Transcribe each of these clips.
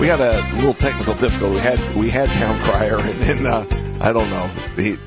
We got a little technical difficulty. We had Town Crier, and then I don't know. He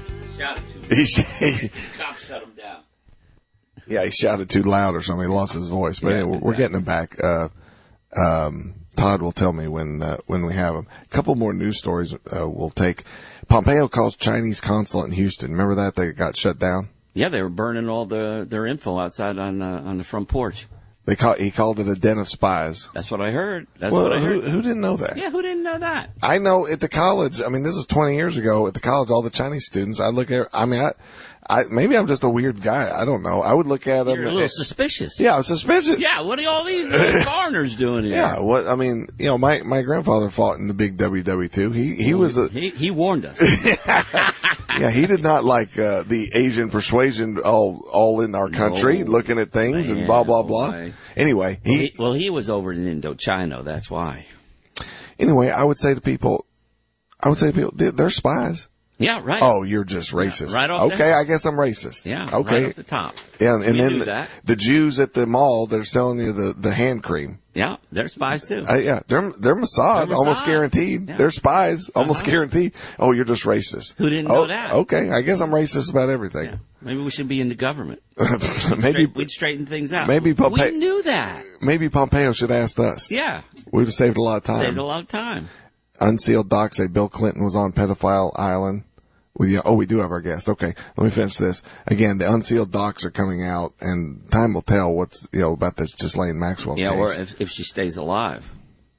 Cops shut him down. Yeah, he shouted too loud or something. He lost his voice. But anyway, we're getting him back. Todd will tell me when we have him. A couple more news stories we'll take. Pompeo calls Chinese consulate in Houston. Remember that? They got shut down? Yeah, they were burning all their info outside on the front porch. He called it a den of spies. That's what I heard. Who didn't know that? Yeah, who didn't know that? I know at the college, I mean, this is 20 years ago, at the college, all the Chinese students, I look at, I mean, maybe I'm just a weird guy. I don't know. I would look at them. You're a little suspicious. Yeah, I was suspicious. Yeah, what are all these foreigners doing here? Yeah, I mean, my grandfather fought in the big WW2. He warned us. Yeah, he did not like the Asian persuasion all in our country, looking at things and blah, blah, blah. Anyway, he was over in Indochina, that's why. Anyway, I would say to people, they're spies. Yeah, right. Oh, you're just racist. Yeah, right off okay, I guess I'm racist. Yeah, okay. Right off the top. Yeah, and then the Jews at the mall, they're selling you the hand cream. Yeah, they're spies too. Yeah, they're Mossad, almost guaranteed. Yeah. They're spies, almost guaranteed. Oh, you're just racist. Who didn't know that? Okay, I guess I'm racist about everything. Yeah. Maybe we should be in the government. We'd straighten things out. Maybe we knew that. Maybe Pompeo should have asked us. Yeah. We'd have saved a lot of time. Saved a lot of time. Unsealed docs say Bill Clinton was on Pedophile Island. We do have our guest. Okay, let me finish this. Again, the unsealed docs are coming out, and time will tell what's about this Ghislaine Maxwell case. Yeah, or if she stays alive.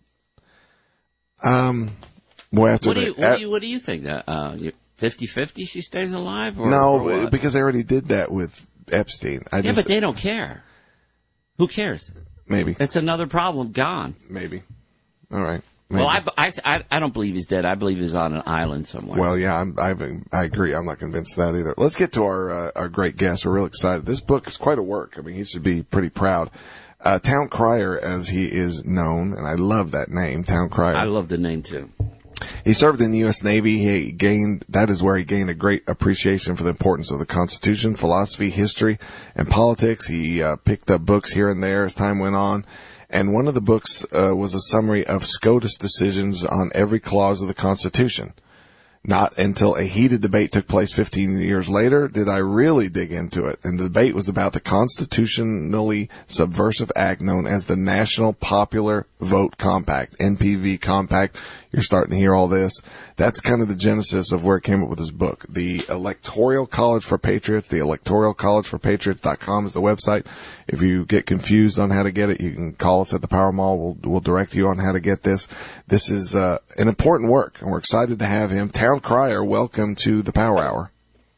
Well, what do you think? 50-50 she stays alive? Or because they already did that with Epstein. But they don't care. Who cares? Maybe. It's another problem gone. Maybe. All right. Maybe. Well, I don't believe he's dead. I believe he's on an island somewhere. Well, yeah, I agree. I'm not convinced of that either. Let's get to our great guest. We're real excited. This book is quite a work. I mean, he should be pretty proud. Town Crier, as he is known, and I love that name, Town Crier. I love the name too. He served in the U.S. Navy. That is where he gained a great appreciation for the importance of the Constitution, philosophy, history, and politics. He picked up books here and there as time went on. And one of the books was a summary of SCOTUS decisions on every clause of the Constitution. Not until a heated debate took place 15 years later did I really dig into it. And the debate was about the constitutionally subversive act known as the National Popular Vote Compact, NPV Compact. You're starting to hear all this. That's kind of the genesis of where it came up with this book. The Electoral College for Patriots, the electoralcollegeforpatriots.com is the website. If you get confused on how to get it, you can call us at the Power Mall. We'll direct you on how to get this. This is an important work, and we're excited to have him. Town Crier, welcome to the Power Hour.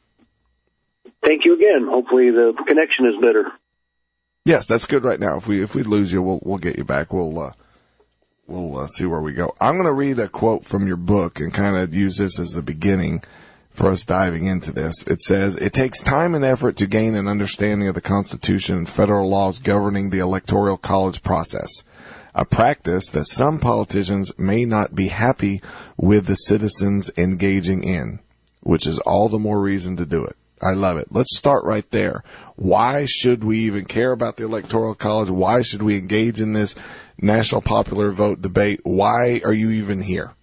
Thank you again. Hopefully the connection is better. Yes, that's good right now. If we lose you, we'll get you back. We'll see where we go. I'm going to read a quote from your book and kind of use this as the beginning for us diving into this. It says, "It takes time and effort to gain an understanding of the Constitution and federal laws governing the Electoral College process, a practice that some politicians may not be happy with the citizens engaging in, which is all the more reason to do it." I love it. Let's start right there. Why should we even care about the Electoral College? Why should we engage in this national popular vote debate? Why are you even here?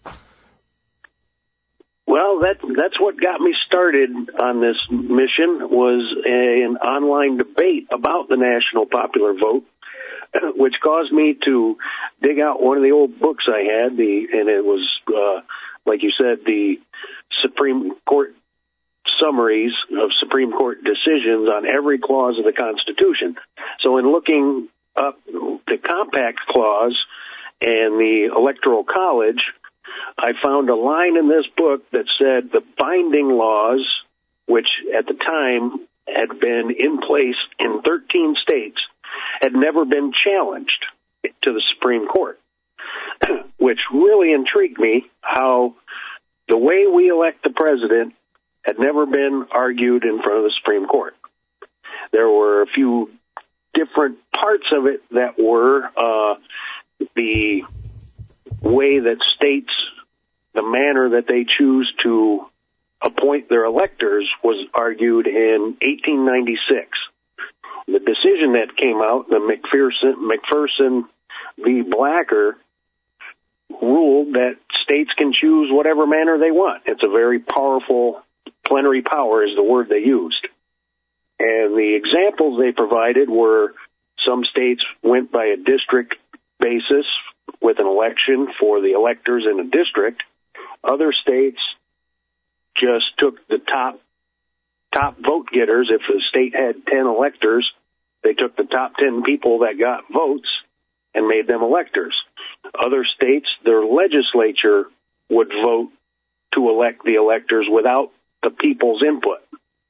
Well, that's what got me started on this mission, was an online debate about the national popular vote, which caused me to dig out one of the old books I had, and it was, like you said, the Supreme Court summaries of Supreme Court decisions on every clause of the Constitution. So in looking up the Compact Clause and the Electoral College, I found a line in this book that said the binding laws, which at the time had been in place in 13 states, had never been challenged to the Supreme Court, which really intrigued me, how the way we elect the president had never been argued in front of the Supreme Court. There were a few different parts of it that were the way that states, the manner that they choose to appoint their electors, was argued in 1896. The decision that came out, the McPherson v. Blacker, ruled that states can choose whatever manner they want. It's a very powerful, plenary power is the word they used. And the examples they provided were some states went by a district basis with an election for the electors in a district. Other states just took the top vote getters. If the state had 10 electors, they took the top 10 people that got votes and made them electors. Other states, their legislature would vote to elect the electors without the people's input.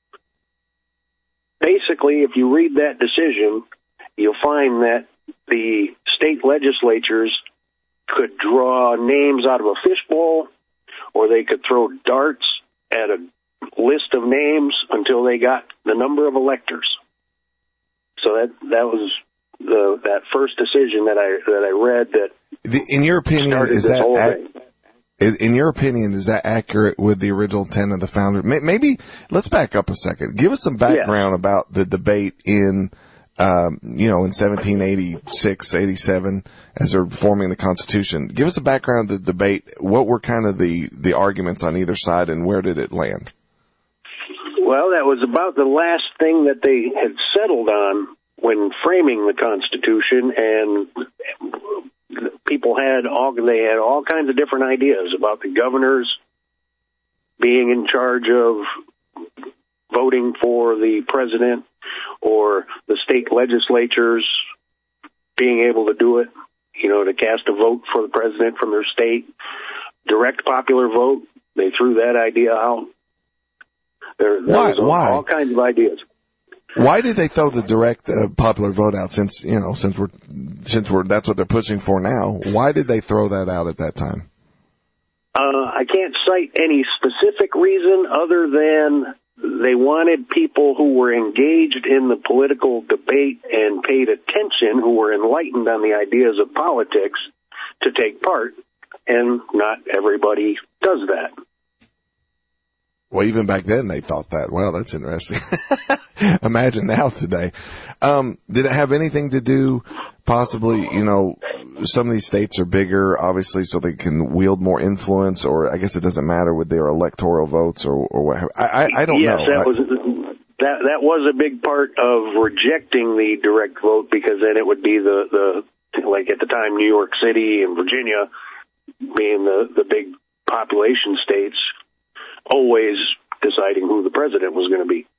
Basically, if you read that decision, you'll find that the state legislatures could draw names out of a fishbowl, or they could throw darts at a list of names until they got the number of electors. So that was that first decision that I read. That in your opinion, is that in your opinion, is that accurate with the original intent of the founder? Maybe let's back up a second. Give us some background about the debate in 1786, 87, as they're forming the Constitution. Give us a background of the debate. What were kind of the arguments on either side, and where did it land? Well, that was about the last thing that they had settled on when framing the Constitution, and people had all kinds of different ideas about the governors being in charge of voting for the president, or the state legislatures being able to do it, to cast a vote for the president from their state. Direct popular vote, they threw that idea out. There was all kinds of ideas. Why did they throw the direct popular vote out? Since we're that's what they're pushing for now. Why did they throw that out at that time? I can't cite any specific reason other than they wanted people who were engaged in the political debate and paid attention, who were enlightened on the ideas of politics, to take part, and not everybody does that. Well, even back then they thought that. Wow, that's interesting. Imagine now today. Did it have anything to do, possibly, some of these states are bigger, obviously, so they can wield more influence, or I guess it doesn't matter with their electoral votes or what have I don't know. Yes, that was a big part of rejecting the direct vote, because then it would be the like at the time, New York City and Virginia being the big population states, always deciding who the president was going to be.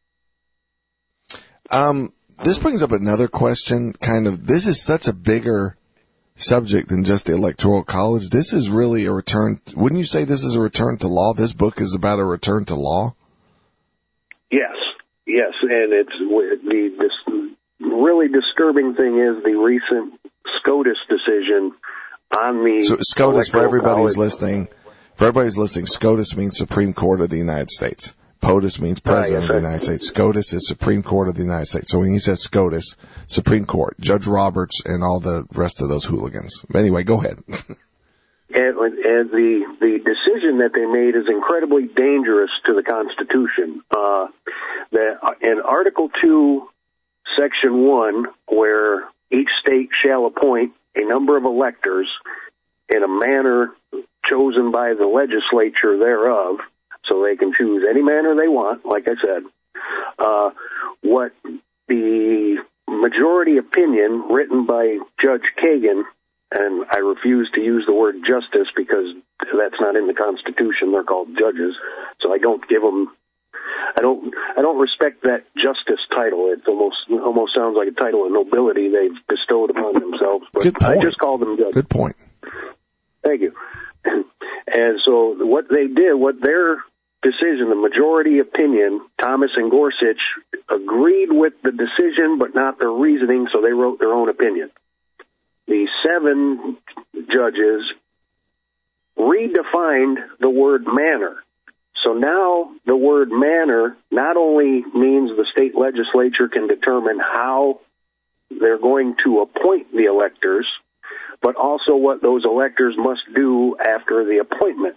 This brings up another question, this is such a bigger subject than just the Electoral College. This is really a return. Wouldn't you say this is a return to law? This book is about a return to law? Yes, and this really disturbing thing is the recent SCOTUS decision on the So SCOTUS, for everybody's listening, SCOTUS means Supreme Court of the United States. POTUS means President of the United States. SCOTUS is Supreme Court of the United States. So when he says SCOTUS, Supreme Court, Judge Roberts and all the rest of those hooligans. Anyway, go ahead. And the decision that they made is incredibly dangerous to the Constitution. That in Article 2, Section 1, where each state shall appoint a number of electors in a manner chosen by the legislature thereof, so they can choose any manner they want, like I said. What the majority opinion written by Judge Kagan, and I refuse to use the word justice because that's not in the Constitution. They're called judges, so I don't give them. I don't respect that justice title. It almost sounds like a title of nobility they've bestowed upon themselves. But Good point. I just call them judges. Good point. Thank you. And so what they did, what their decision, the majority opinion, Thomas and Gorsuch agreed with the decision but not their reasoning, so they wrote their own opinion. The 7 judges redefined the word manner. So now the word manner not only means the state legislature can determine how they're going to appoint the electors, but also what those electors must do after the appointment,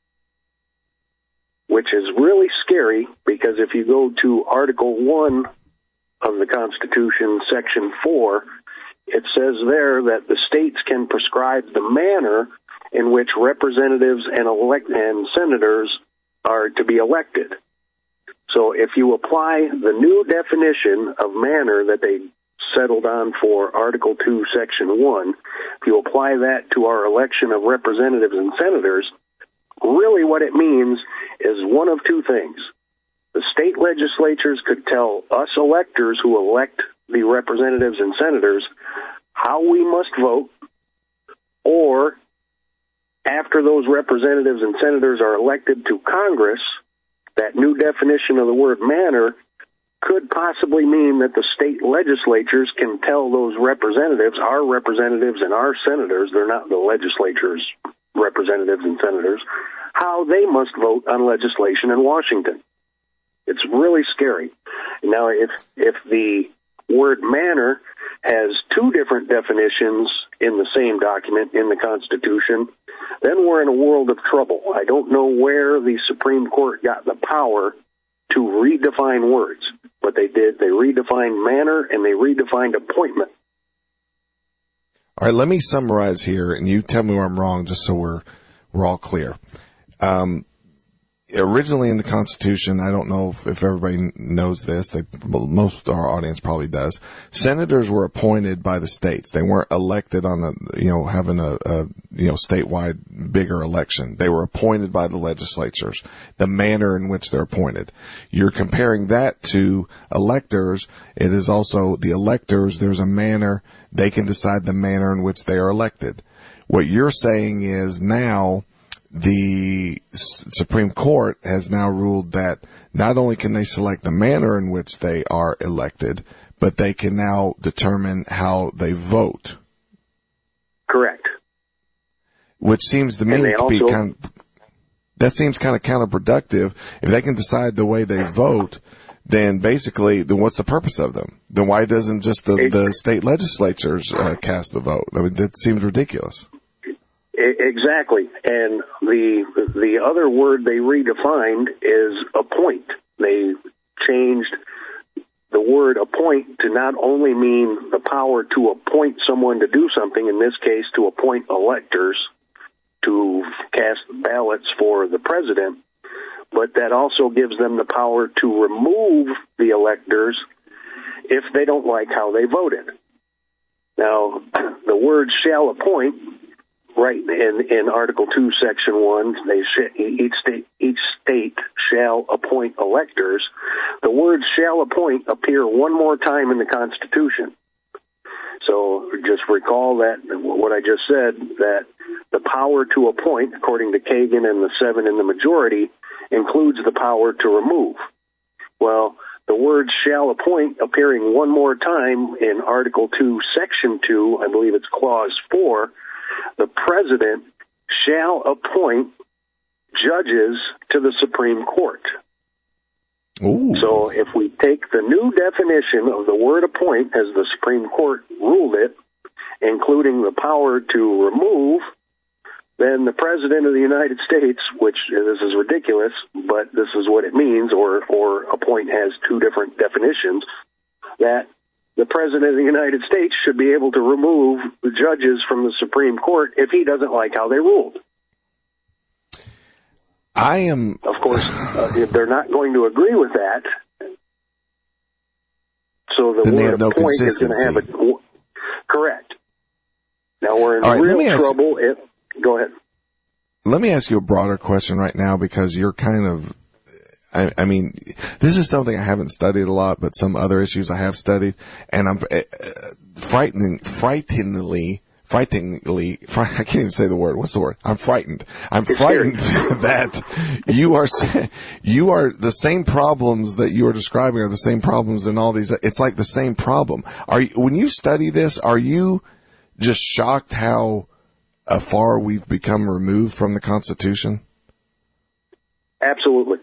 which is really scary, because if you go to Article 1 of the Constitution, Section 4, it says there that the states can prescribe the manner in which representatives and senators are to be elected. So if you apply the new definition of manner that they settled on for Article 2, Section 1, if you apply that to our election of representatives and senators, really what it means is one of two things. The state legislatures could tell us electors who elect the representatives and senators how we must vote, or after those representatives and senators are elected to Congress, that new definition of the word manner could possibly mean that the state legislatures can tell those representatives, our representatives and our senators, they're not the legislatures' representatives and senators, how they must vote on legislation in Washington. It's really scary. Now, if the word manner has two different definitions in the same document in the Constitution, then we're in a world of trouble. I don't know where the Supreme Court got the power to redefine words, but they did. They redefined manner and they redefined appointment. All right, let me summarize here, and you tell me where I'm wrong, just so we're all clear. Originally in the Constitution, I don't know if everybody knows this, most of our audience probably does, senators were appointed by the states. They weren't elected on having a statewide bigger election. They were appointed by the legislatures, the manner in which they're appointed. You're comparing that to electors. It is also the electors, there's a manner, they can decide the manner in which they are elected. What you're saying is now the Supreme Court has now ruled that not only can they select the manner in which they are elected, but they can now determine how they vote. Correct. Which seems to me to be that seems kind of counterproductive. If they can decide the way they vote, then basically, then what's the purpose of them? Then why doesn't just the state legislatures cast the vote? I mean, that seems ridiculous. Exactly. And the other word they redefined is appoint. They changed the word appoint to not only mean the power to appoint someone to do something, in this case to appoint electors to cast ballots for the president, but that also gives them the power to remove the electors if they don't like how they voted. Now, the word shall appoint, right in Article 2, Section 1, each state shall appoint electors. The words shall appoint appear one more time in the Constitution. So just recall that what I just said, that the power to appoint, according to Kagan and the 7 in the majority, includes the power to remove. Well, the word shall appoint appearing one more time in Article 2, Section 2, I believe it's Clause 4, the president shall appoint judges to the Supreme Court. Ooh. So if we take the new definition of the word appoint as the Supreme Court ruled it, including the power to remove, then the President of the United States, which this is ridiculous, but this is what it means, or appoint has two different definitions, that the President of the United States should be able to remove the judges from the Supreme Court if he doesn't like how they ruled. Of course, they're not going to agree with that. So the word appoint is going to have a... Correct. Now we're in real trouble if... Go ahead. Let me ask you a broader question right now, because you're kind of... I mean, this is something I haven't studied a lot, but some other issues I have studied, and I'm frighteningly, I can't even say the word. What's the word? I'm frightened. I'm frightened that you are the same problems that you are describing are the same problems in all these. It's like the same problem. When you study this, are you just shocked how far we've become removed from the Constitution? Absolutely.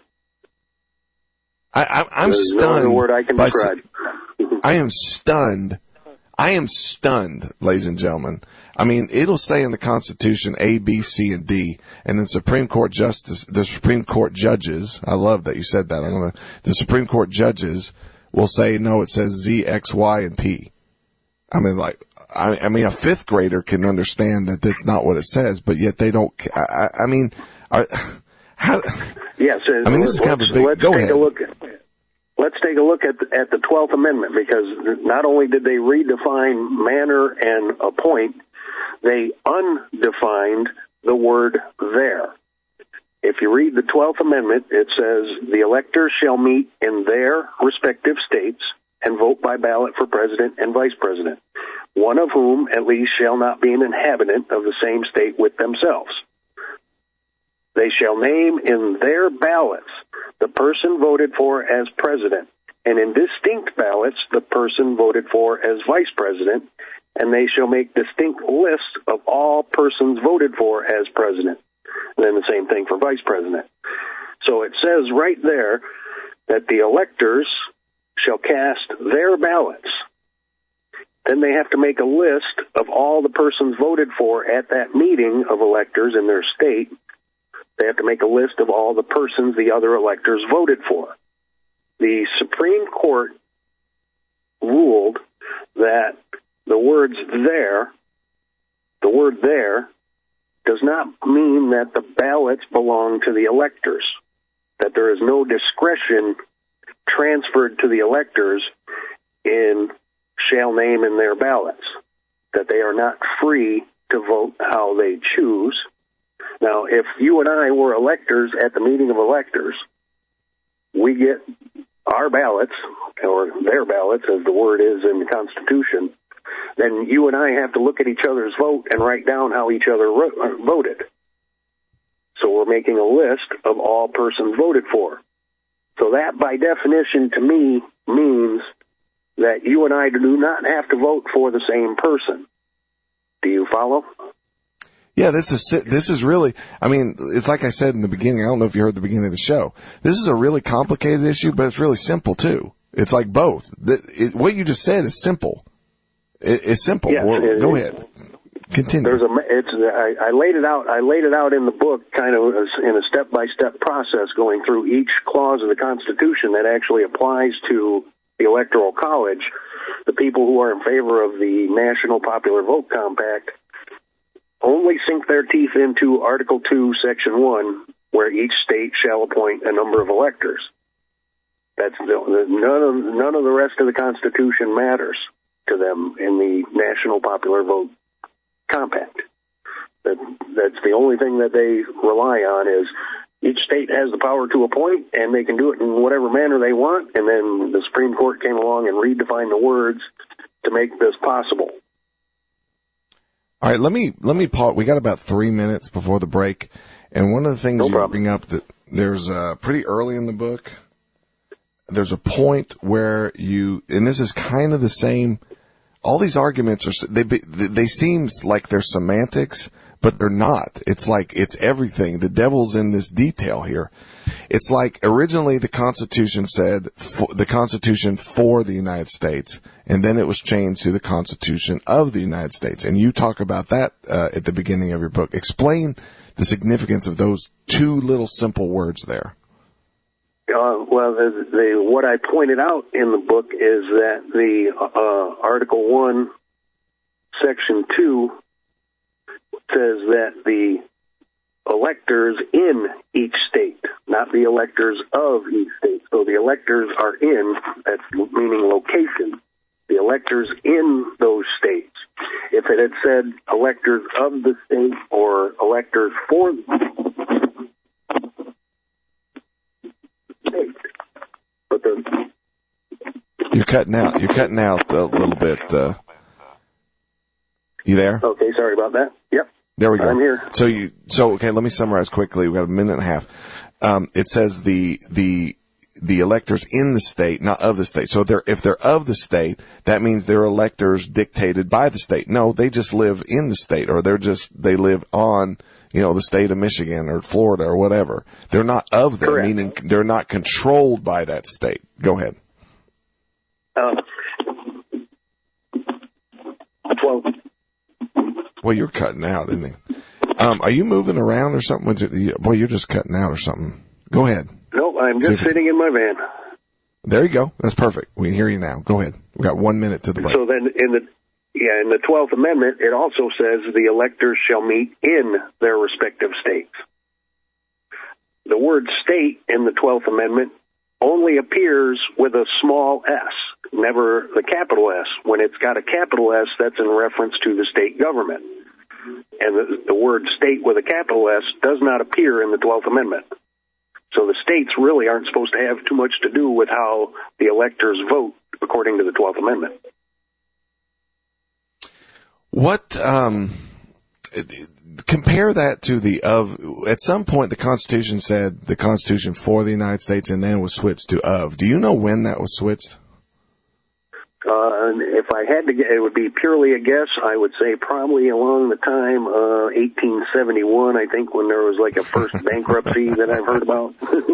I'm stunned. No word I can describe. I am stunned. I am stunned, ladies and gentlemen. I mean, it'll say in the Constitution A, B, C, and D, and then the Supreme Court judges. I love that you said that. The Supreme Court judges will say no. It says Z, X, Y, and P. I mean, like, I mean, a fifth grader can understand that that's not what it says, but yet they don't. I mean, how? Yes. I mean, this is kind of a big. Go ahead. Let's take a look at the 12th Amendment, because not only did they redefine manner and appoint, they undefined the word there. If you read the 12th Amendment, it says, the electors shall meet in their respective states and vote by ballot for president and vice president, one of whom at least shall not be an inhabitant of the same state with themselves. They shall name in their ballots the person voted for as president, and in distinct ballots the person voted for as vice president, and they shall make distinct lists of all persons voted for as president. And then the same thing for vice president. So it says right there that the electors shall cast their ballots. Then they have to make a list of all the persons voted for at that meeting of electors in their state. They have to make a list of all the persons the other electors voted for. The Supreme Court ruled that the word there does not mean that the ballots belong to the electors, that there is no discretion transferred to the electors in shall name in their ballots, that they are not free to vote how they choose. Now, if you and I were electors at the meeting of electors, we get our ballots, or their ballots, as the word is in the Constitution, then you and I have to look at each other's vote and write down how each other voted. So we're making a list of all persons voted for. So that, by definition, to me, means that you and I do not have to vote for the same person. Do you follow? Yeah, this is really, I mean, it's like I said in the beginning, I don't know if you heard the beginning of the show. This is a really complicated issue, but it's really simple too. It's like both. What you just said is simple. It's simple. Yes, Go ahead. Continue. I laid it out in the book, kind of in a step-by-step process, going through each clause of the Constitution that actually applies to the Electoral College. The people who are in favor of the National Popular Vote Compact only sink their teeth into Article 2, Section 1, where each state shall appoint a number of electors. That's none of the rest of the Constitution matters to them in the National Popular Vote Compact. That's the only thing that they rely on, is each state has the power to appoint, and they can do it in whatever manner they want, and then the Supreme Court came along and redefined the words to make this possible. All right, let me pause. We got about 3 minutes before the break, and one of the things you bring up, that there's pretty early in the book, there's a point where and this is kind of the same. All these arguments they seem like they're semantics, but they're not. It's like it's everything. The devil's in this detail here. It's like originally the Constitution said the Constitution for the United States, and then it was changed to the Constitution of the United States. And you talk about that at the beginning of your book. Explain the significance of those two little simple words there. What I pointed out in the book is that the Article 1, Section 2 says that the electors in each state, not the electors of each state. So the electors are in, that's meaning location, the electors in those states. If it had said electors of the state or electors for the state, but You're cutting out a little bit. You there? Okay, sorry about that. Yep. There we go. I'm here. So okay, let me summarize quickly. We've got a minute and a half. It says the electors in the state, not of the state. So if they're of the state, that means they're electors dictated by the state. No, they just live in the state, or they live on, the state of Michigan or Florida or whatever. They're not of there, Correct. meaning they're not controlled by that state. Go ahead. Well, you're cutting out, isn't he? Are you moving around or something? Boy, you're just cutting out or something. Go ahead. Nope, I'm just sitting in my van. There you go. That's perfect. We can hear you now. Go ahead. We've got 1 minute to the break. So then Yeah, in the 12th Amendment, it also says the electors shall meet in their respective states. The word state in the 12th Amendment only appears with a small s, never the capital S. When it's got a capital S, that's in reference to the state government. And the word state with a capital S does not appear in the 12th Amendment. So the states really aren't supposed to have too much to do with how the electors vote according to the 12th Amendment. What, compare that to at some point the Constitution said the Constitution for the United States and then was switched to of. Do you know when that was switched? If I had to guess, it would be purely a guess. I would say probably along the time 1871, I think, when there was like a first bankruptcy that I've heard about.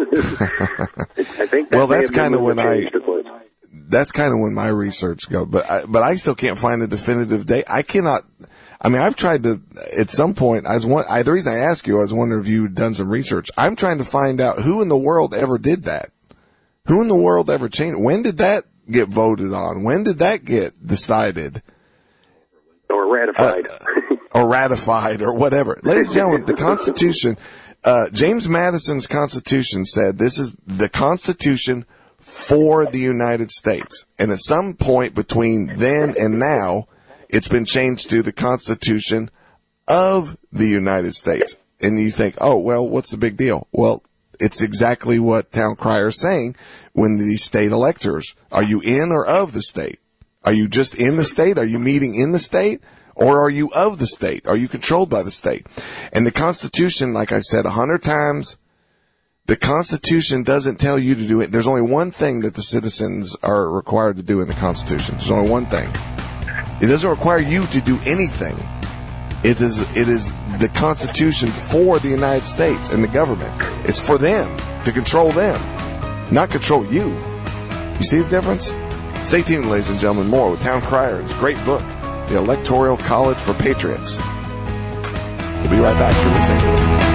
I think that that's kind of when that's kind of when my research goes, but I still can't find a definitive date. I've tried to, at some point, the reason I ask you, I was wondering if you'd done some research. I'm trying to find out who in the world ever did that. Who in the world ever changed? When did that get voted on? When did that get decided? Or ratified. Or ratified, or whatever. Ladies and gentlemen, the Constitution, James Madison's Constitution said this is the Constitution for the United States. And at some point between then and now, it's been changed to the Constitution of the United States. And you think, oh, well, what's the big deal? Well, it's exactly what Town Crier is saying when these state electors, are you in or of the state? Are you just in the state? Are you meeting in the state? Or are you of the state? Are you controlled by the state? And the Constitution, like I said 100 times, the Constitution doesn't tell you to do it. There's only one thing that the citizens are required to do in the Constitution. There's only one thing. It doesn't require you to do anything. It is the Constitution for the United States and the government. It's for them, to control them, not control you. You see the difference? Stay tuned, ladies and gentlemen. More with Town Crier. It's a great book, The Electoral College for Patriots. We'll be right back. You're listening.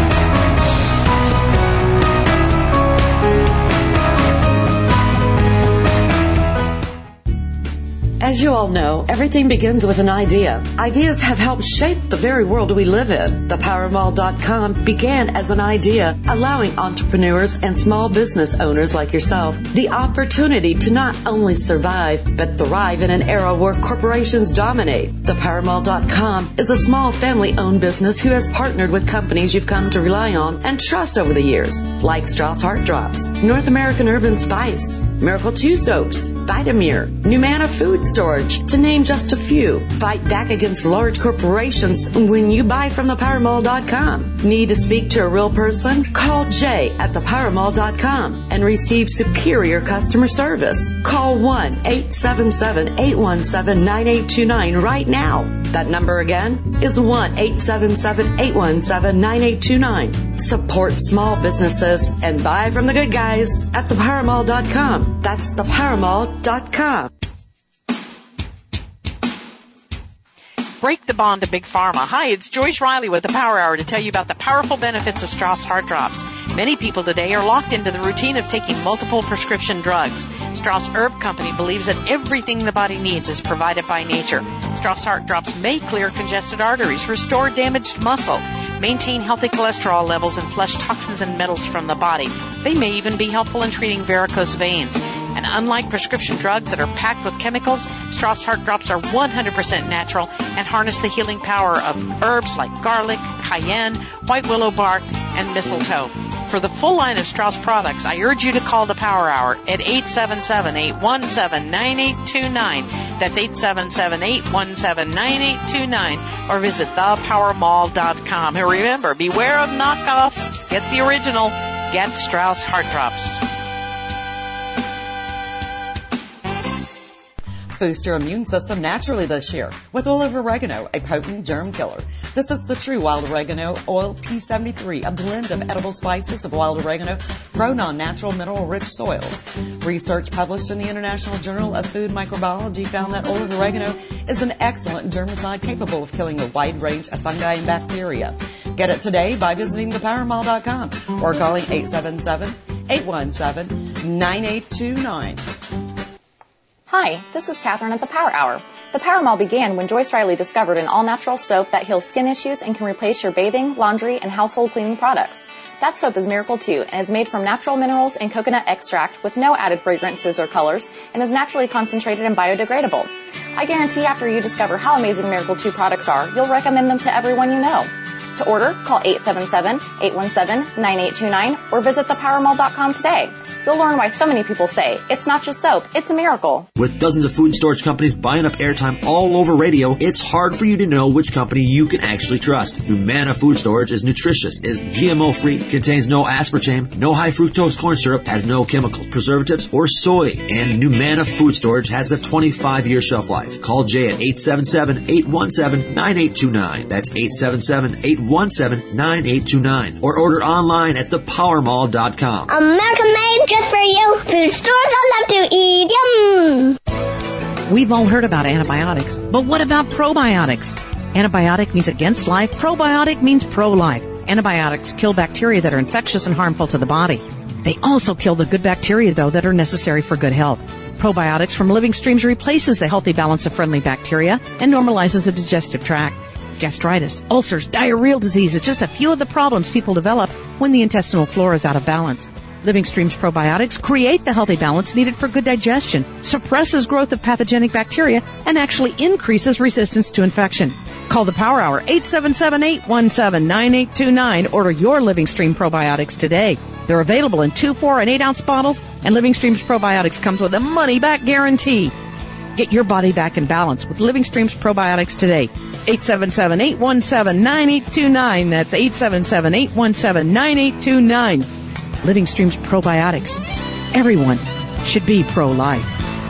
As you all know, everything begins with an idea. Ideas have helped shape the very world we live in. ThePowerMall.com began as an idea, allowing entrepreneurs and small business owners like yourself the opportunity to not only survive, but thrive in an era where corporations dominate. ThePowerMall.com is a small family-owned business who has partnered with companies you've come to rely on and trust over the years, like Strauss Heart Drops, North American Herb & Spice, Miracle 2 Soaps, Vitamir, Numana Food Storage, to name just a few. Fight back against large corporations when you buy from ThePowerMall.com. Need to speak to a real person? Call Jay at ThePowerMall.com and receive superior customer service. Call 1-877-817-9829 right now. That number again is 1-877-817-9829. Support small businesses and buy from the good guys at ThePowerMall.com. That's ThePowerMall.com. Break the bond to Big Pharma. Hi, it's Joyce Riley with the Power Hour to tell you about the powerful benefits of Strauss Heart Drops. Many people today are locked into the routine of taking multiple prescription drugs. Strauss Herb Company believes that everything the body needs is provided by nature. Strauss Heart Drops may clear congested arteries, restore damaged muscle, maintain healthy cholesterol levels, and flush toxins and metals from the body. They may even be helpful in treating varicose veins. And unlike prescription drugs that are packed with chemicals, Strauss Heart Drops are 100% natural and harness the healing power of herbs like garlic, cayenne, white willow bark, and mistletoe. For the full line of Strauss products, I urge you to call the Power Hour at 877-817-9829. That's 877-817-9829. Or visit thepowermall.com. And remember, beware of knockoffs. Get the original. Get Strauss Heart Drops. Boost your immune system naturally this year with oil of oregano, a potent germ killer. This is the true wild oregano oil P73, a blend of edible spices of wild oregano grown on natural mineral-rich soils. Research published in the International Journal of Food Microbiology found that oil of oregano is an excellent germicide capable of killing a wide range of fungi and bacteria. Get it today by visiting thepowermall.com or calling 877-817-9829. Hi, this is Catherine at the Power Hour. The Power Mall began when Joyce Riley discovered an all-natural soap that heals skin issues and can replace your bathing, laundry, and household cleaning products. That soap is Miracle 2 and is made from natural minerals and coconut extract with no added fragrances or colors and is naturally concentrated and biodegradable. I guarantee after you discover how amazing Miracle 2 products are, you'll recommend them to everyone you know. To order, call 877-817-9829 or visit thepowermall.com today. You'll learn why so many people say, it's not just soap, it's a miracle. With dozens of food storage companies buying up airtime all over radio, it's hard for you to know which company you can actually trust. Humana Food Storage is nutritious, is GMO-free, contains no aspartame, no high fructose corn syrup, has no chemicals, preservatives, or soy. And Humana Food Storage has a 25-year shelf life. Call Jay at 877-817-9829. That's 877-817-9829. Or order online at thepowermall.com. America made just for you. Food stores I love to eat. Yum! We've all heard about antibiotics, but what about probiotics? Antibiotic means against life. Probiotic means pro-life. Antibiotics kill bacteria that are infectious and harmful to the body. They also kill the good bacteria, though, that are necessary for good health. Probiotics from Living Streams replaces the healthy balance of friendly bacteria and normalizes the digestive tract. Gastritis, ulcers, diarrheal disease is just a few of the problems people develop when the intestinal flora is out of balance. Living Streams probiotics create the healthy balance needed for good digestion, suppresses growth of pathogenic bacteria, and actually increases resistance to infection. Call the Power Hour, 877-817-9829. Order your Living Stream probiotics today. They're available in 2, 4, and 8-ounce bottles, and Living Streams probiotics comes with a money-back guarantee. Get your body back in balance with Living Streams probiotics today. 877-817-9829. That's 877-817-9829. Living Streams probiotics. Everyone should be pro-life.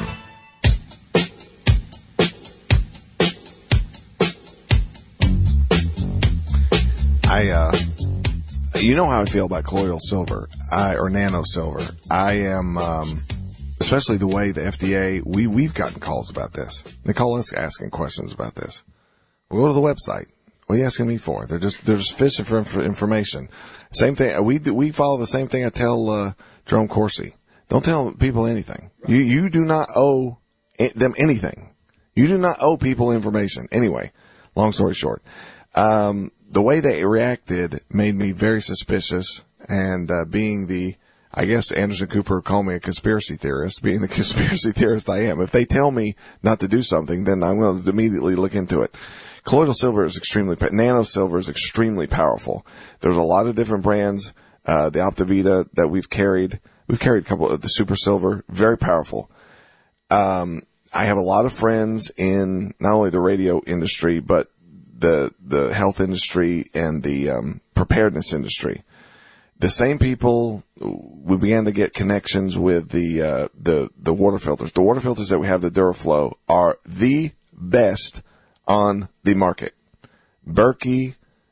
You know how I feel about colloidal silver, or nano silver. I am, especially the way the FDA, we've gotten calls about this. They call us asking questions about this. We go to the website. What are you asking me for? They're just fishing for information. Same thing. We follow the same thing I tell Jerome Corsi. Don't tell people anything. You do not owe them anything. You do not owe people information. Anyway, long story short, the way they reacted made me very suspicious. And being I guess Anderson Cooper called me a conspiracy theorist. Being the conspiracy theorist I am, if they tell me not to do something, then I'm going to immediately look into it. Colloidal silver is nano silver is extremely powerful. There's a lot of different brands. The Optivita that we've carried a couple of the super silver, very powerful. I have a lot of friends in not only the radio industry, but the health industry and the preparedness industry. The same people, we began to get connections with the water filters. The water filters that we have, the Duraflow, are the best on the market. Berkey,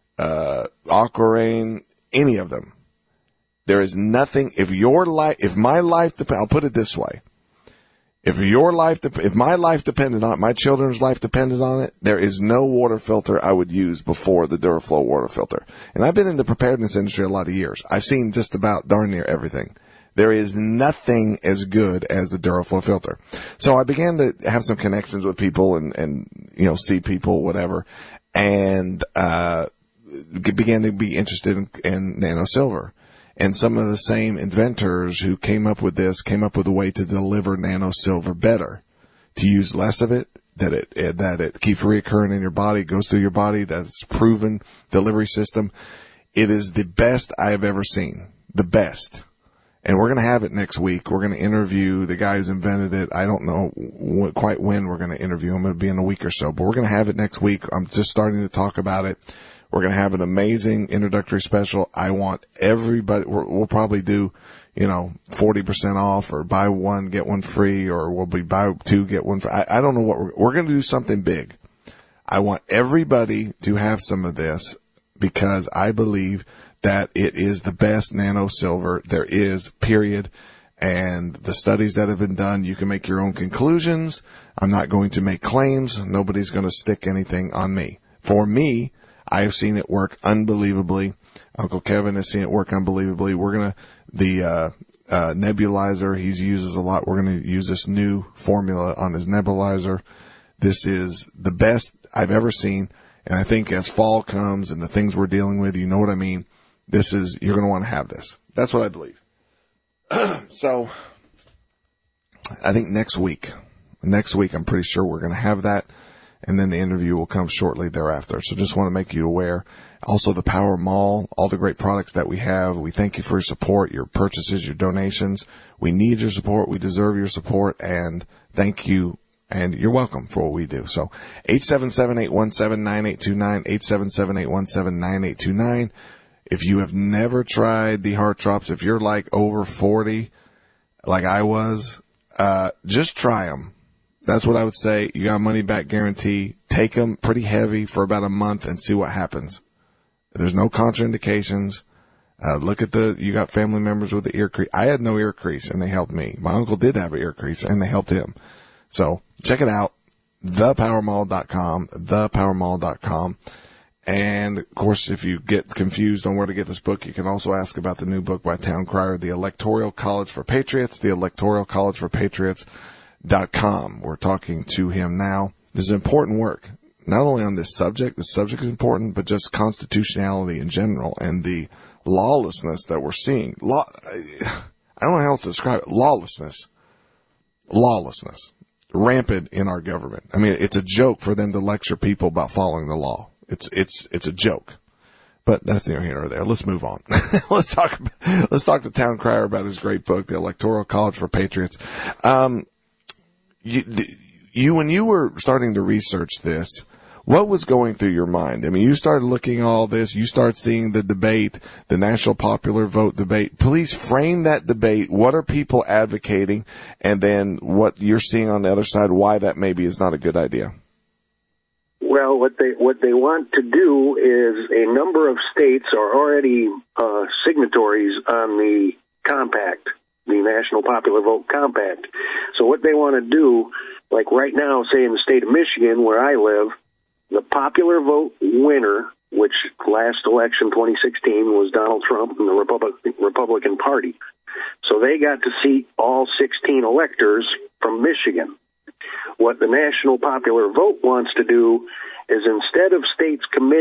Aquarain, any of them. There is nothing, if my life, I'll put it this way. If my life depended on it, my children's life depended on it, there is no water filter I would use before the Duraflow water filter. And I've been in the preparedness industry a lot of years. I've seen just about darn near everything. There is nothing as good as the Duraflow filter. So I began to have some connections with people and see people, whatever, and began to be interested in nano silver. And some of the same inventors who came up with a way to deliver nano silver better, to use less of it, that it keeps reoccurring in your body, goes through your body, that's proven delivery system. It is the best I have ever seen. The best. And we're going to have it next week. We're going to interview the guy who's invented it. I don't know quite when we're going to interview him. It'll be in a week or so, but we're going to have it next week. I'm just starting to talk about it. We're going to have an amazing introductory special. I want everybody, we'll probably do, 40% off, or buy one, get one free, or we'll be buy two, get one free. I don't know what we're going to do something big. I want everybody to have some of this because I believe that it is the best nano silver there is, period. And the studies that have been done, you can make your own conclusions. I'm not going to make claims. Nobody's going to stick anything on me. For me, I have seen it work unbelievably. Uncle Kevin has seen it work unbelievably. The nebulizer he uses a lot. We're going to use this new formula on his nebulizer. This is the best I've ever seen. And I think as fall comes and the things we're dealing with, you know what I mean? You're going to want to have this. That's what I believe. So I think next week, I'm pretty sure we're going to have that. And then the interview will come shortly thereafter. So just want to make you aware. Also, the Power Mall, all the great products that we have. We thank you for your support, your purchases, your donations. We need your support. We deserve your support. And thank you. And you're welcome for what we do. So 877-817-9829, 877-817-9829. If you have never tried the Heart Drops, if you're like over 40, like I was, just try them. That's what I would say. You got a money back guarantee. Take them pretty heavy for about a month and see what happens. There's no contraindications. Look at you got family members with the ear crease. I had no ear crease and they helped me. My uncle did have an ear crease and they helped him. So check it out. Thepowermall.com, thepowermall.com. And of course, if you get confused on where to get this book, you can also ask about the new book by Town Crier, The Electoral College for Patriots, theelectoralcollegeforpatriots.com. We're talking to him now. This is important work, not only on this subject. The subject is important, but just constitutionality in general and the lawlessness that we're seeing. I don't know how else to describe it. Lawlessness. Rampant in our government. I mean, it's a joke for them to lecture people about following the law. It's a joke. But that's neither here nor there. Let's move on. Let's talk to Town Crier about his great book, The Electoral College for Patriots. When you were starting to research this, what was going through your mind? I mean, you started looking at all this. You start seeing the debate, the national popular vote debate. Please frame that debate. What are people advocating? And then what you're seeing on the other side, why that maybe is not a good idea. Well, what they want to do is a number of states are already signatories on the compact, the National Popular Vote Compact. So what they want to do, like right now, say in the state of Michigan, where I live, the popular vote winner, which last election, 2016, was Donald Trump and the Republican Party. So they got to seat all 16 electors from Michigan. What the National Popular Vote wants to do is instead of states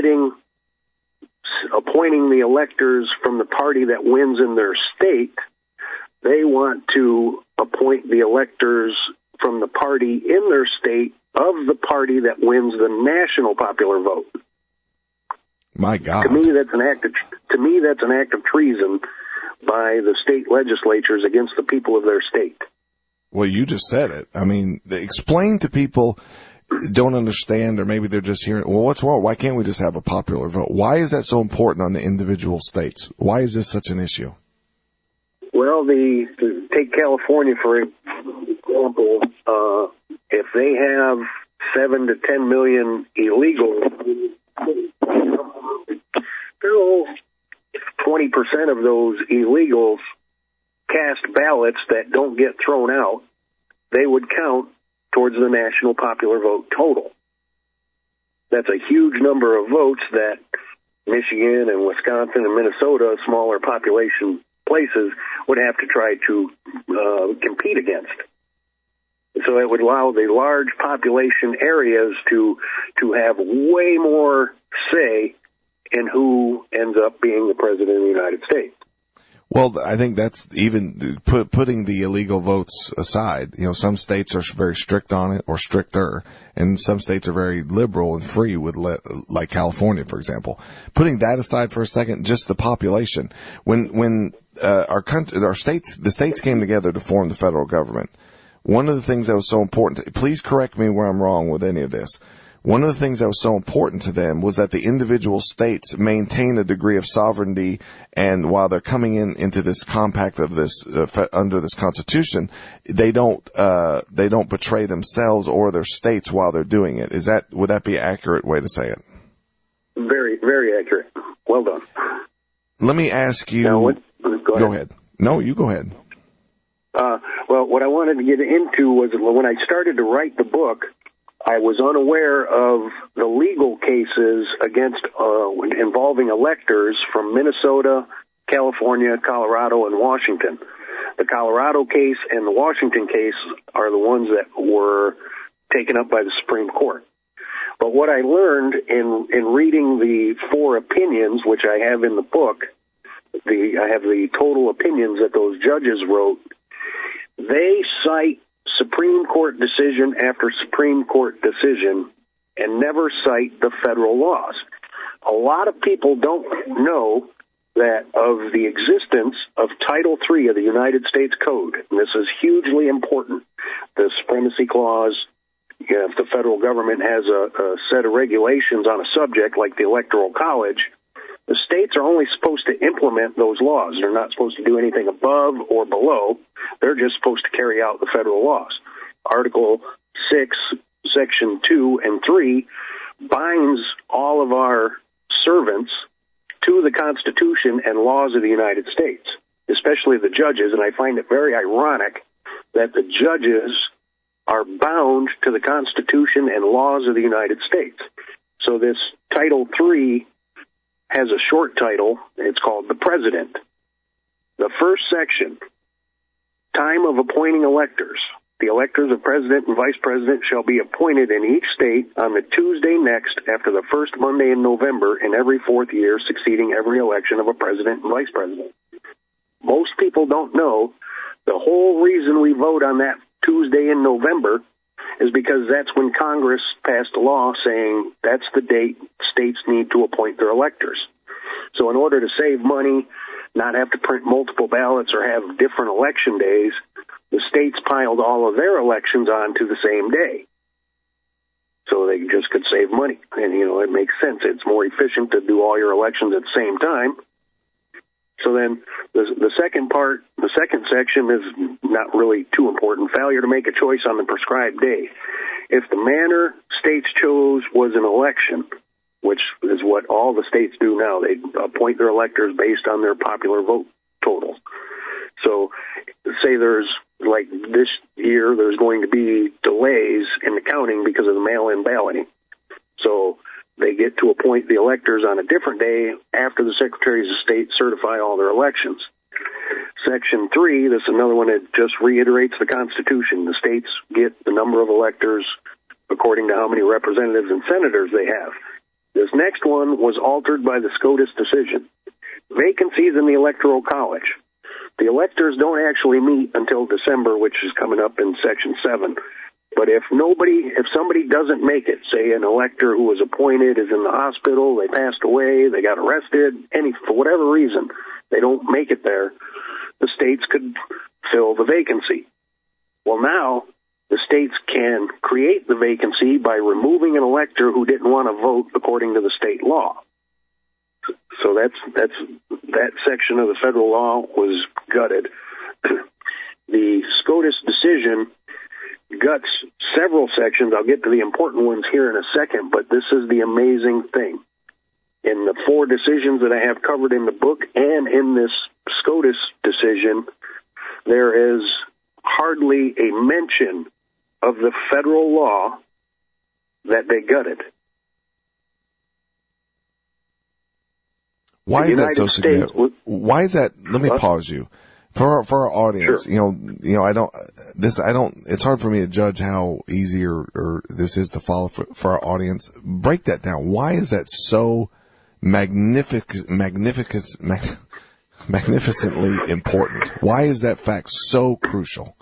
appointing the electors from the party that wins in their state, they want to appoint the electors from the party in their state of the party that wins the national popular vote. My God. To me, that's an act of treason by the state legislatures against the people of their state. Well, you just said it. I mean, explain to people don't understand, or maybe they're just hearing, well, what's wrong? Why can't we just have a popular vote? Why is that so important on the individual states? Why is this such an issue? Well, take California, for example. If they have 7 to 10 million illegals, 20% of those illegals cast ballots that don't get thrown out, they would count towards the national popular vote total. That's a huge number of votes that Michigan and Wisconsin and Minnesota, smaller population places, would have to try to compete against. So it would allow the large population areas to have way more say in who ends up being the president of the United States. Well, I think that's even putting the illegal votes aside. You know, some states are very strict on it, or stricter, and some states are very liberal and free with, like California, for example. Putting that aside for a second, just the population. When the states came together to form the federal government, one of the things that was so important, please correct me where I'm wrong with any of this. One of the things that was so important to them was that the individual states maintain a degree of sovereignty, and while they're coming into this compact of this under this Constitution, they don't betray themselves or their states while they're doing it. Would that be an accurate way to say it? Very, very accurate. Well done. Let me ask you. Now, go ahead. No, you go ahead. Well, what I wanted to get into was when I started to write the book, I was unaware of the legal cases involving electors from Minnesota, California, Colorado, and Washington. The Colorado case and the Washington case are the ones that were taken up by the Supreme Court. But what I learned in reading the 4 opinions, which I have in the book, I have the total opinions that those judges wrote, they cite Supreme Court decision after Supreme Court decision and never cite the federal laws. A lot of people don't know that of the existence of Title III of the United States Code, and this is hugely important, the Supremacy Clause. If the federal government has a set of regulations on a subject like the Electoral College, the states are only supposed to implement those laws. They're not supposed to do anything above or below. They're just supposed to carry out the federal laws. Article 6, Section 2 and 3 binds all of our servants to the Constitution and laws of the United States, especially the judges, and I find it very ironic that the judges are bound to the Constitution and laws of the United States. So this Title III has a short title. It's called the President. The first section, time of appointing electors. The electors of President and Vice President shall be appointed in each state on the Tuesday next after the first Monday in November in every 4th year succeeding every election of a President and Vice President. Most people don't know the whole reason we vote on that Tuesday in November is because that's when Congress passed a law saying that's the date states need to appoint their electors. So in order to save money, not have to print multiple ballots or have different election days, the states piled all of their elections onto the same day. So they just could save money. And, it makes sense. It's more efficient to do all your elections at the same time. So then the second part, the second section is not really too important. Failure to make a choice on the prescribed day. If the manner states chose was an election, which is what all the states do now, they appoint their electors based on their popular vote totals. So say there's, like this year, there's going to be delays in the counting because of the mail-in balloting. So they get to appoint the electors on a different day after the secretaries of state certify all their elections. Section 3, this is another one that just reiterates the Constitution. The states get the number of electors according to how many representatives and senators they have. This next one was altered by the SCOTUS decision. Vacancies in the Electoral College. The electors don't actually meet until December, which is coming up in Section 7. But if somebody doesn't make it, say an elector who was appointed is in the hospital, they passed away, they got arrested, for whatever reason, they don't make it there, the states could fill the vacancy. Well, now the states can create the vacancy by removing an elector who didn't want to vote according to the state law. So that section of the federal law was gutted. The SCOTUS decision guts several sections. I'll get to the important ones here in a second, but this is the amazing thing. In the 4 decisions that I have covered in the book and in this SCOTUS decision, there is hardly a mention of the federal law that they gutted. Why is that so significant? Why is that? Let me pause you. For our audience, sure. It's hard for me to judge how easy or this is to follow for our audience. Break that down. Why is that so magnificently important? Why is that fact so crucial?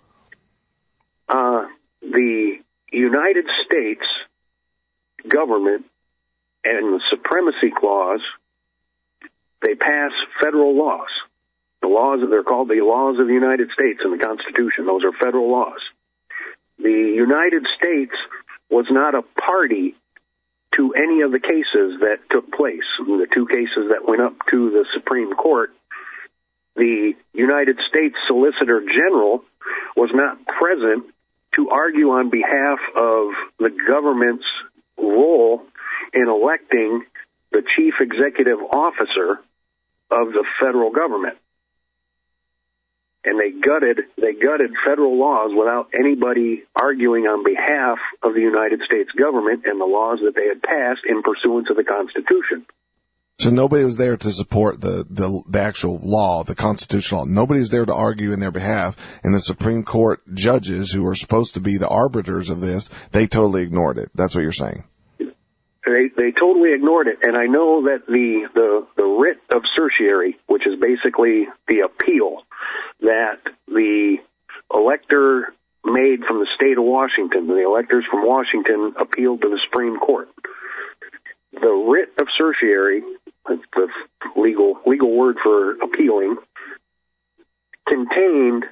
The United States government and the Supremacy Clause, they pass federal laws. The laws, they're called the laws of the United States in the Constitution. Those are federal laws. The United States was not a party to any of the cases that took place. The 2 cases that went up to the Supreme Court, the United States Solicitor General was not present to argue on behalf of the government's role in electing the chief executive officer of the federal government. And they gutted federal laws without anybody arguing on behalf of the United States government and the laws that they had passed in pursuance of the Constitution. So nobody was there to support the actual law, the constitutional law. Nobody was there to argue in their behalf. And the Supreme Court judges, who are supposed to be the arbiters of this, they totally ignored it. That's what you're saying. They totally ignored it. And I know that the writ of certiorari, which is basically the appeal that the elector made from the state of Washington, the electors from Washington appealed to the Supreme Court. The writ of certiorari, that's the legal word for appealing, contained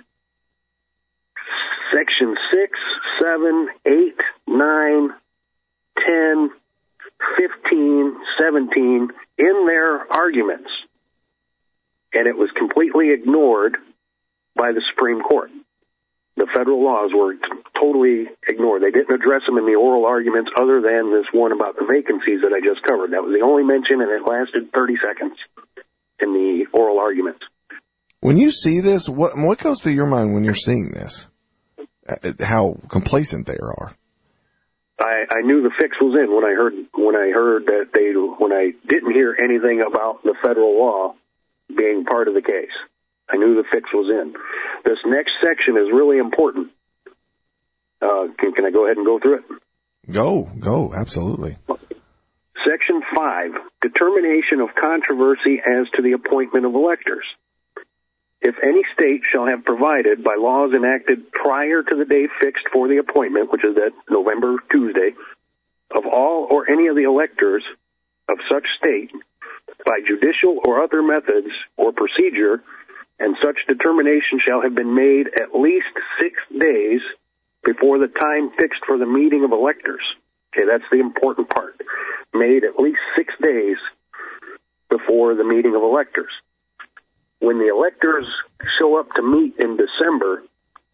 section 6, 7, 8, 9, 10, 15, 17 in their arguments. And it was completely ignored by the Supreme Court. The federal laws were totally ignored. They didn't address them in the oral arguments other than this one about the vacancies that I just covered. That was the only mention, and it lasted 30 seconds in the oral arguments. When you see this, what goes through your mind when you're seeing this? How complacent they are. I knew the fix was in when I heard that when I didn't hear anything about the federal law being part of the case. I knew the fix was in. This next section is really important. Can I go ahead and go through it? Go, absolutely. Section 5, determination of controversy as to the appointment of electors. If any state shall have provided by laws enacted prior to the day fixed for the appointment, which is that November Tuesday, of all or any of the electors of such state by judicial or other methods or procedure, and such determination shall have been made at least 6 days before the time fixed for the meeting of electors. Okay, that's the important part. Made at least 6 days before the meeting of electors. When the electors show up to meet in December,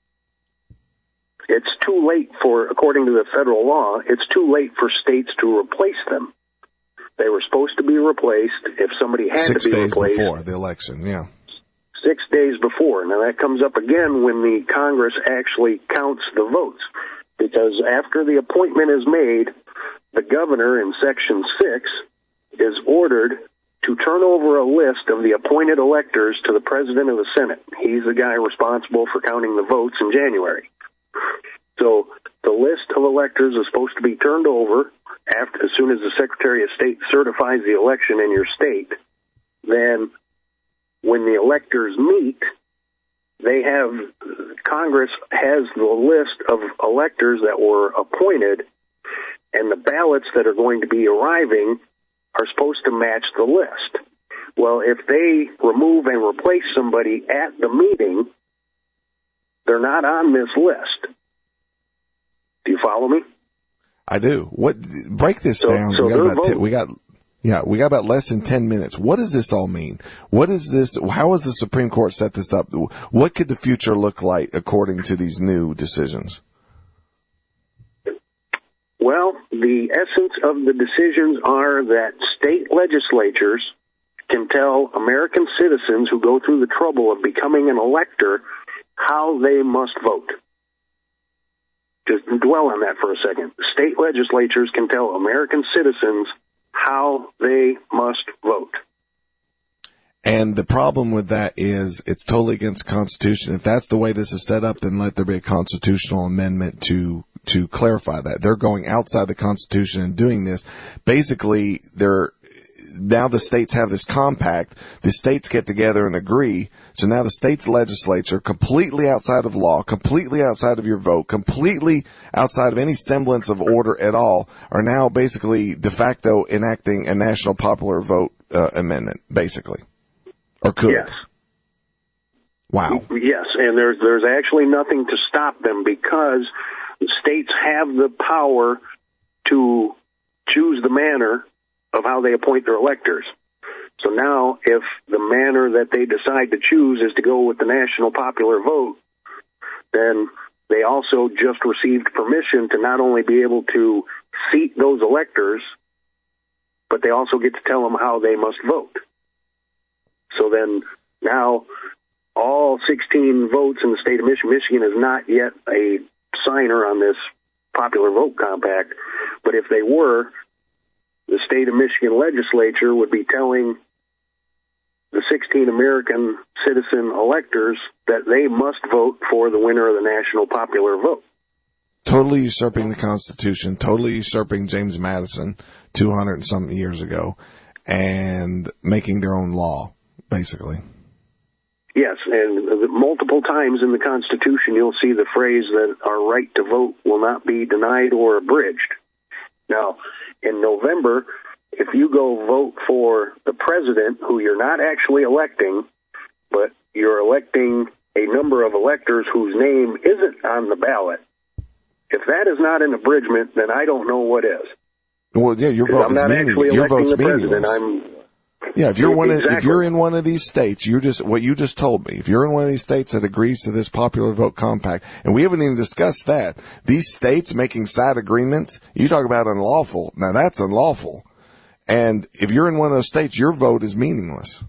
it's too late according to the federal law, it's too late for states to replace them. They were supposed to be replaced if somebody had to be replaced. 6 days before the election, yeah. 6 days before. Now that comes up again when the Congress actually counts the votes. Because after the appointment is made, the governor in Section 6 is ordered to turn over a list of the appointed electors to the President of the Senate. He's the guy responsible for counting the votes in January. So the list of electors is supposed to be turned over as soon as the Secretary of State certifies the election in your state. Then when the electors meet, Congress has the list of electors that were appointed, and the ballots that are going to be arriving are supposed to match the list. Well, if they remove and replace somebody at the meeting, they're not on this list. Do you follow me? I do. Break this down. We got about less than 10 minutes. What does this all mean? What is this? How has the Supreme Court set this up? What could the future look like according to these new decisions? Well, the essence of the decisions are that state legislatures can tell American citizens who go through the trouble of becoming an elector how they must vote. Just dwell on that for a second. State legislatures can tell American citizens how they must vote. And the problem with that is it's totally against the Constitution. If that's the way this is set up, then let there be a constitutional amendment to clarify that. They're going outside the Constitution and doing this. Basically, now the states have this compact. The states get together and agree. So now the state's legislature, completely outside of law, completely outside of your vote, completely outside of any semblance of order at all, are now basically de facto enacting a national popular vote amendment, basically. Or could. Yes. Wow. Yes, and there's actually nothing to stop them because the states have the power to choose the manner of how they appoint their electors. So now, if the manner that they decide to choose is to go with the national popular vote, then they also just received permission to not only be able to seat those electors, but they also get to tell them how they must vote. So then now all 16 votes in the state of Michigan. Michigan is not yet a signer on this popular vote compact, but if they were, the state of Michigan legislature would be telling the 16 American citizen electors that they must vote for the winner of the national popular vote. Totally usurping the Constitution, totally usurping James Madison 200 and something years ago, and making their own law, basically. Yes, and multiple times in the Constitution you'll see the phrase that our right to vote will not be denied or abridged. Now, in November, if you go vote for the president, who you're not actually electing, but you're electing a number of electors whose name isn't on the ballot, if that is not an abridgment, then I don't know what is. Well, yeah, your vote is meaningless. Your vote's meaningless. Yeah, if you're in one of these states, what you just told me. If you're in one of these states that agrees to this popular vote compact, and we haven't even discussed that, these states making side agreements, you talk about unlawful. Now that's unlawful. And if you're in one of those states, your vote is meaningless.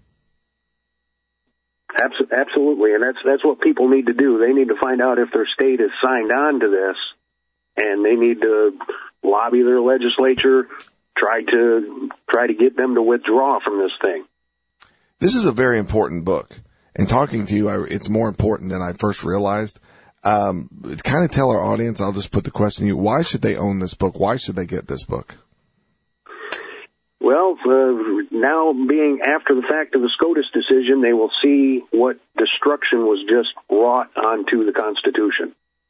Absolutely, and that's what people need to do. They need to find out if their state is signed on to this, and they need to lobby their legislature, try to get them to withdraw from this thing. This is a very important book, and talking to you, it's more important than I first realized. Kind of tell our audience, I'll just put the question to you, why should they own this book? Why should they get this book? Well, now being after the fact of the SCOTUS decision, they will see what destruction was just wrought onto the Constitution.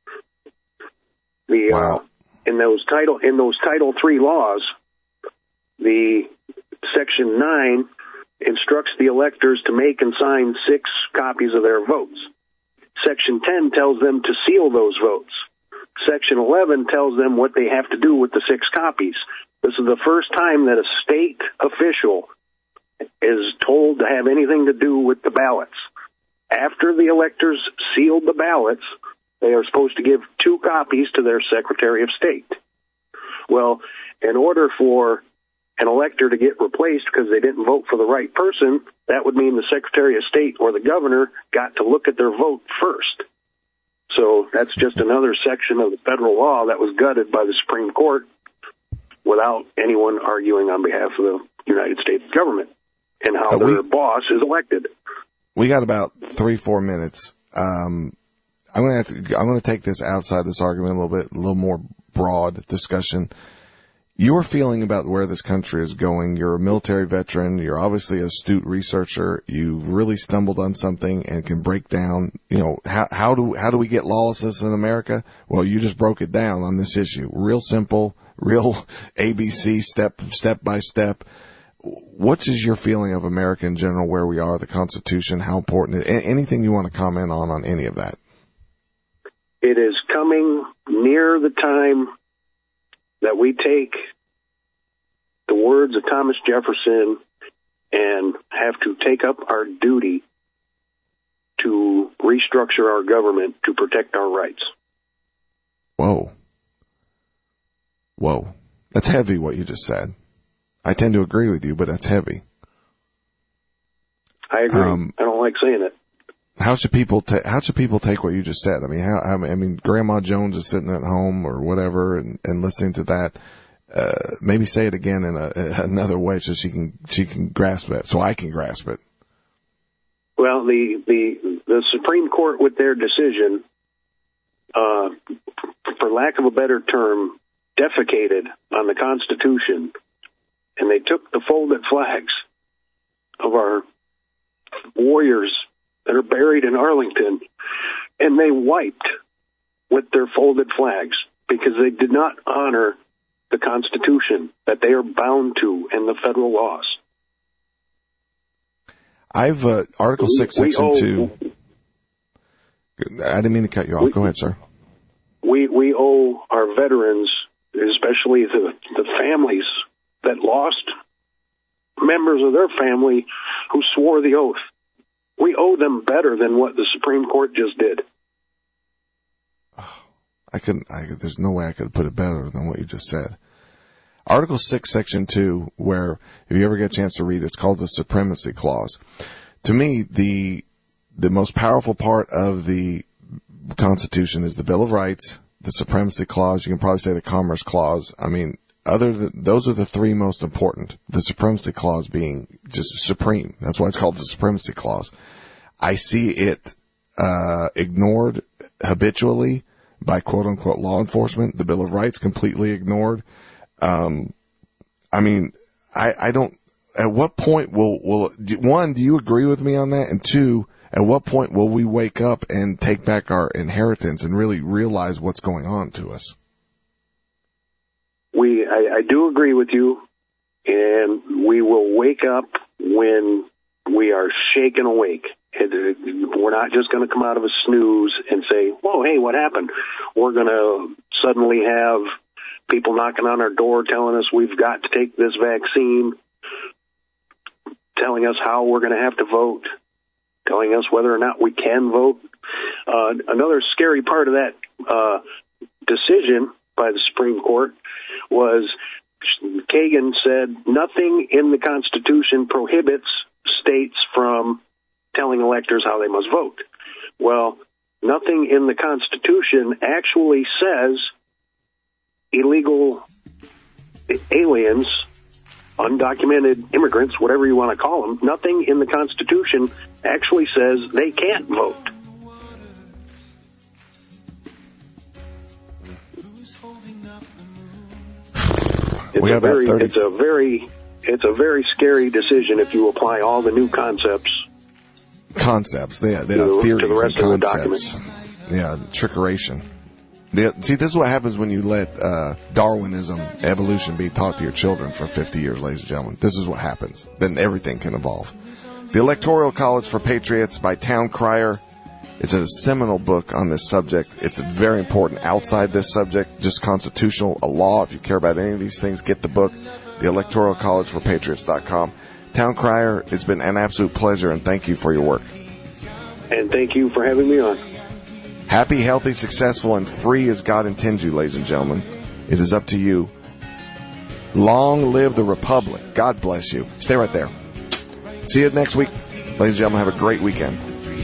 Wow. In those Title III laws, the Section 9 instructs the electors to make and sign 6 copies of their votes. Section 10 tells them to seal those votes. Section 11 tells them what they have to do with the 6 copies. This is the first time that a state official is told to have anything to do with the ballots. After the electors sealed the ballots, they are supposed to give 2 copies to their Secretary of State. Well, in order for an elector to get replaced because they didn't vote for the right person, that would mean the Secretary of State or the governor got to look at their vote first. So that's just another section of the federal law that was gutted by the Supreme Court without anyone arguing on behalf of the United States government and how their boss is elected. We got about 3-4 minutes. I'm going to take this outside this argument a little more broad discussion. Your feeling about where this country is going, you're a military veteran, you're obviously an astute researcher, you've really stumbled on something and can break down, how do we get lawlessness in America? Well, you just broke it down on this issue. Real simple, real ABC, step by step. What is your feeling of America in general, where we are, the Constitution, how important, anything you want to comment on any of that? It is coming near the time that we take the words of Thomas Jefferson and have to take up our duty to restructure our government to protect our rights. Whoa. That's heavy what you just said. I tend to agree with you, but that's heavy. I agree. I don't like saying it. How should people take what you just said? I mean, Grandma Jones is sitting at home or whatever and listening to that. Maybe say it again in another way so she can grasp it, so I can grasp it. Well, the Supreme Court with their decision, for lack of a better term, defecated on the Constitution, and they took the folded flags of our warriors that are buried in Arlington, and they wiped with their folded flags because they did not honor the Constitution that they are bound to in the federal laws. I've Article 6, Section 2. I didn't mean to cut you off. Go ahead, sir. We owe our veterans, especially the families that lost members of their family who swore the oath. We owe them better than what the Supreme Court just did. There's no way I could put it better than what you just said. Article 6, Section 2, where, if you ever get a chance to read it, it's called the Supremacy Clause. To me, the most powerful part of the Constitution is the Bill of Rights, the Supremacy Clause. You can probably say the Commerce Clause. I mean, those are the three most important. The Supremacy Clause being just supreme. That's why it's called the Supremacy Clause. I see it ignored habitually by quote unquote law enforcement. The Bill of Rights completely ignored. I mean, I don't. At what point will one? Do you agree with me on that? And two, at what point will we wake up and take back our inheritance and really realize what's going on to us? I do agree with you, and we will wake up when we are shaken awake. We're not just going to come out of a snooze and say, whoa, hey, what happened? We're going to suddenly have people knocking on our door telling us we've got to take this vaccine, telling us how we're going to have to vote, telling us whether or not we can vote. Another scary part of that decision by the Supreme Court was Kagan said nothing in the Constitution prohibits states from telling electors how they must vote. Well, nothing in the Constitution actually says illegal aliens, undocumented immigrants, whatever you want to call them, nothing in the Constitution actually says they can't vote. It's a very scary decision if you apply all the new concepts. They are theories to the rest and of the concepts. document. Yeah, trickeration. See, this is what happens when you let Darwinism, evolution, be taught to your children for 50 years, ladies and gentlemen. This is what happens. Then everything can evolve. The Electoral College for Patriots by Town Crier. It's a seminal book on this subject. It's very important outside this subject, just constitutional law. If you care about any of these things, get the book, the Electoral College for Patriots.com. Town Crier, it's been an absolute pleasure, and thank you for your work. And thank you for having me on. Happy, healthy, successful, and free as God intends you, ladies and gentlemen. It is up to you. Long live the Republic. God bless you. Stay right there. See you next week. Ladies and gentlemen, have a great weekend.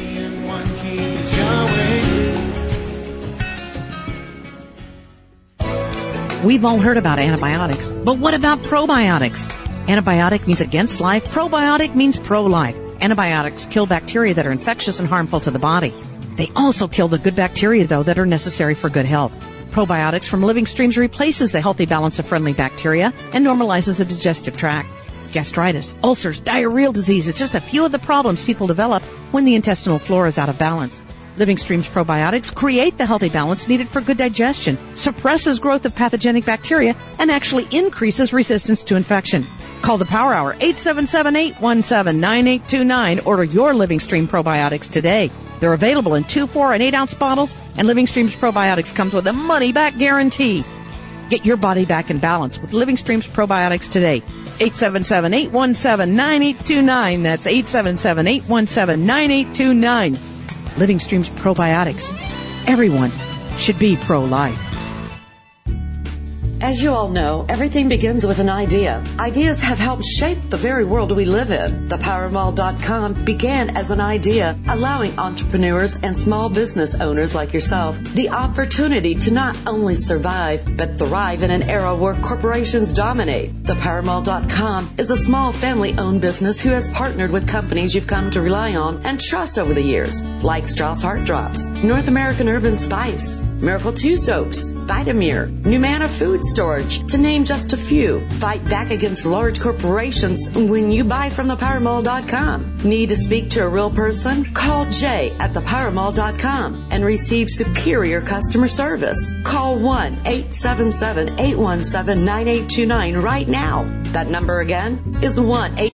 We've all heard about antibiotics, but what about probiotics? Antibiotic means against life. Probiotic means pro-life. Antibiotics kill bacteria that are infectious and harmful to the body. They also kill the good bacteria, though, that are necessary for good health. Probiotics from Living Streams replaces the healthy balance of friendly bacteria and normalizes the digestive tract. Gastritis, ulcers, diarrheal disease, it's just a few of the problems people develop when the intestinal flora is out of balance. Living Streams probiotics create the healthy balance needed for good digestion, suppresses growth of pathogenic bacteria, and actually increases resistance to infection. Call the Power Hour, 877-817-9829. Order your Living Stream probiotics today. They're available in 2, 4, and 8-ounce bottles, and Living Streams probiotics comes with a money-back guarantee. Get your body back in balance with Living Streams probiotics today. 877-817-9829. That's 877-817-9829. Living Streams probiotics. Everyone should be pro-life. As you all know, everything begins with an idea. Ideas have helped shape the very world we live in. ThePowerMall.com began as an idea, allowing entrepreneurs and small business owners like yourself the opportunity to not only survive, but thrive in an era where corporations dominate. ThePowerMall.com is a small family-owned business who has partnered with companies you've come to rely on and trust over the years, like Strauss Heart Drops, North American Urban Spice, Miracle 2 Soaps, Vitamir, Numana Food Storage, to name just a few. Fight back against large corporations when you buy from ThePowerMall.com. Need to speak to a real person? Call Jay at ThePowerMall.com and receive superior customer service. Call 1-877-817-9829 right now. That number again is 1-877-817-9829.